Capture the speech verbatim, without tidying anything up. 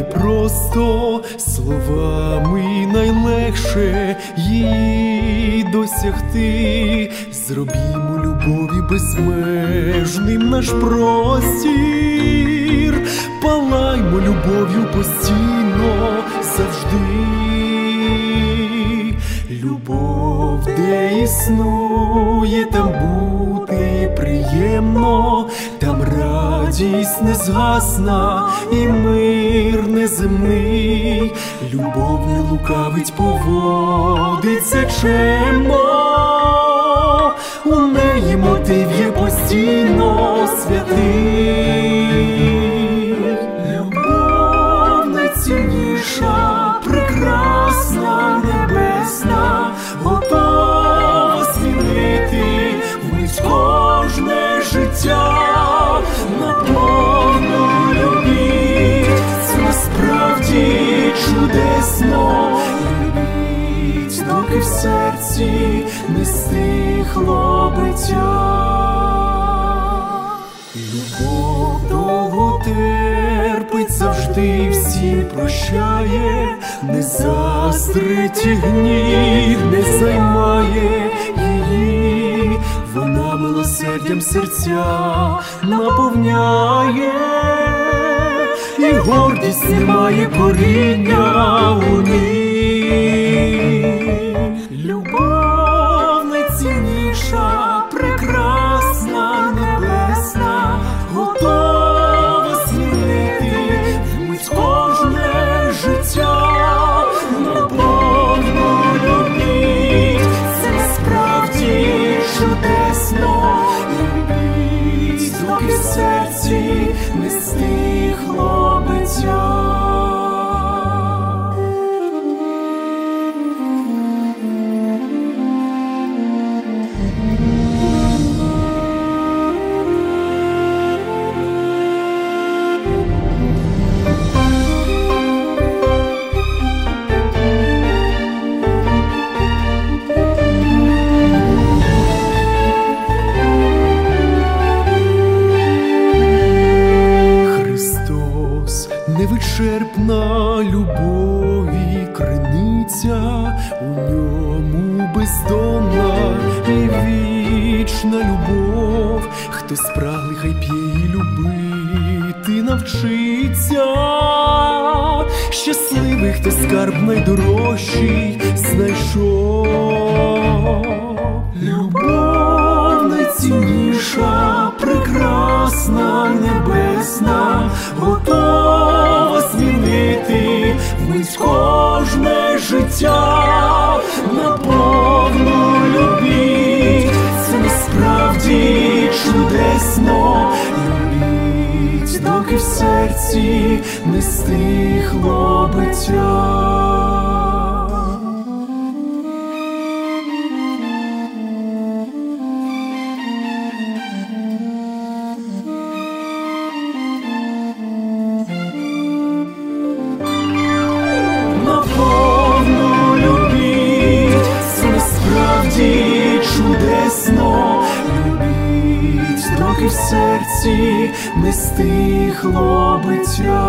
непросто, словами найлегше її досягти. Зробімо любові безмежним наш простір, палаймо любов'ю постійно завжди. Любов, де існує, там бути приємно, там радість незгасна і мир неземний. Любов не лукавить, поводиться чемно, у неї мотив є постійно святий. Любов найцінніша, прекрасна, небесна, готова змінити вмить кожне життя. Наповну любіть, це насправді чудесно. Любіть, доки в серці не стихло биття. Любов довго терпить, завжди всім прощає, не заздрить і гнів не займає її. Вона милосердям серця наповняє, і гордість не має коріння у ній. Любов найцінніша, прекрасна, небесна, готова змінити вмить кожне життя. Наповну любіть, це насправді чудесно. Любіть, доки в серці не стихло биття. Невичерпна любові криниця, у ньому бездонна і вічна любов. Хто спраглий, хай п'є і любити навчиться. Щасливий, хто скарб найдорожчий знайшов. Любов найцінніша, прекрасна, небесна, готова змінити вмить кожне життя. Наповну любіть, це насправді чудесно. Любіть, доки в серці не стихло биття. Чудесно, любіть, доки в серці не стихло биття.